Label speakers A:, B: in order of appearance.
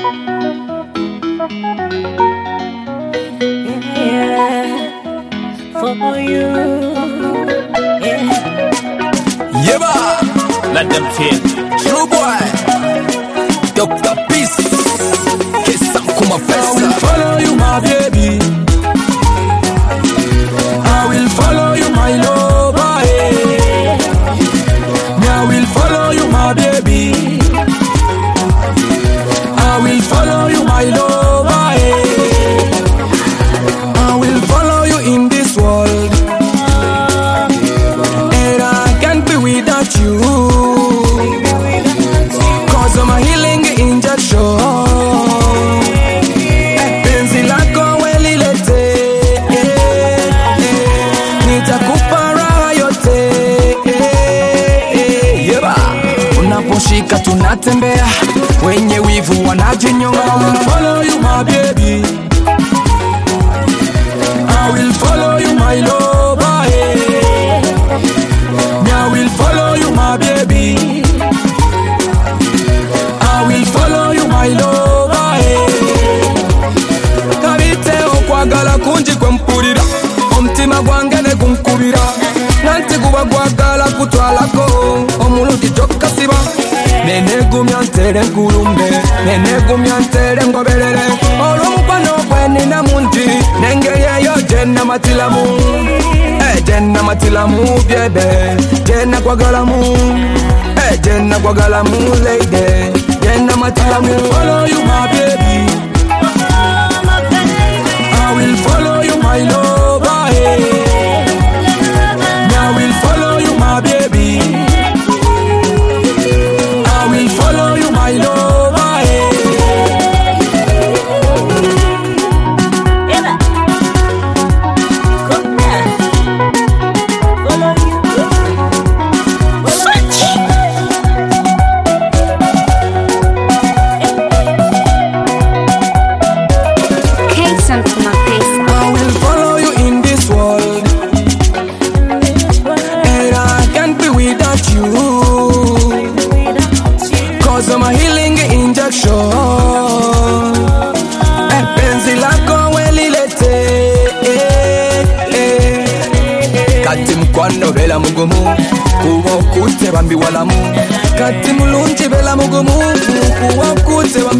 A: For you,
B: Yeah, let them feel. True boy, Dr. Peace. Kiss and come
C: I will follow you, my baby. I will follow you, my lover. Hey. I will follow you, my baby. I will follow you, my lover. Hey. I will follow you in this world, and I can't be without you. 'Cause I'm a healing injection. Penzi lako welilete, nitakupa raha yote. Yeba, unaposhika tunatembea, wenye wivu wanajinyonga. I will follow you, my baby. I will follow you, my lover. Hey. I will follow you, my baby. I will follow you, my lover. Hey. Kabite okwagala kunji kwempulira, omutima gwange ne gunkubira, nanti guba gwagala kutwalako omulundi tokkasiba. Nenegumya ntere nkulumbe, nenegumya ntere ngoberere, olw'omukwano gwe nina mungi, n'engeri eyo gye namatilamu. Gye namatilamu byebe, gye nakwagalamu. Gye nakwagalamu lady, gye namatilamu. I will follow you, my baby. I will follow you, my lover. Hey. I will follow you, my baby. I will follow you, my lover. Hey.
A: come here. Follow you.
D: K-Sun to my face.
C: I will follow you in this world, and I can't be without you. 'Cause I'm a healing injection. Penzi lako welilete, kati mukwano bela mugumu, kuba okute bambi walamu. Kati mulungi bela mugumu, kuba okute bambi